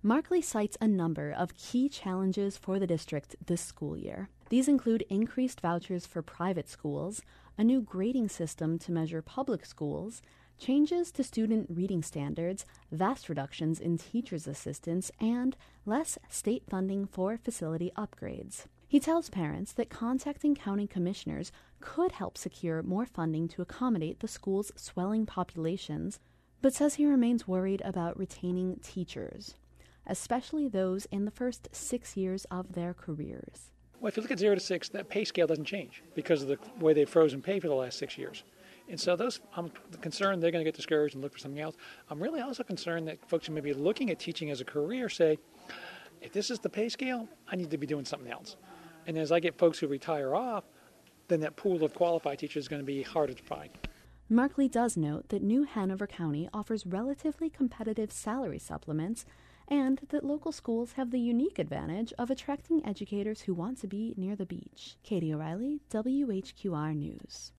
Markley cites a number of key challenges for the district this school year. These include increased vouchers for private schools, a new grading system to measure public schools, changes to student reading standards, vast reductions in teachers' assistants, and less state funding for facility upgrades. He tells parents that contacting county commissioners could help secure more funding to accommodate the school's swelling populations, but says he remains worried about retaining teachers, especially those in the first 6 years of their careers. Well, if you look at 0 to 6, that pay scale doesn't change because of the way they've frozen pay for the last 6 years. And so I'm concerned they're going to get discouraged and look for something else. I'm really also concerned that folks who may be looking at teaching as a career say, if this is the pay scale, I need to be doing something else. And as I get folks who retire off, then that pool of qualified teachers is going to be harder to find. Markley does note that New Hanover County offers relatively competitive salary supplements and that local schools have the unique advantage of attracting educators who want to be near the beach. Katie O'Reilly, WHQR News.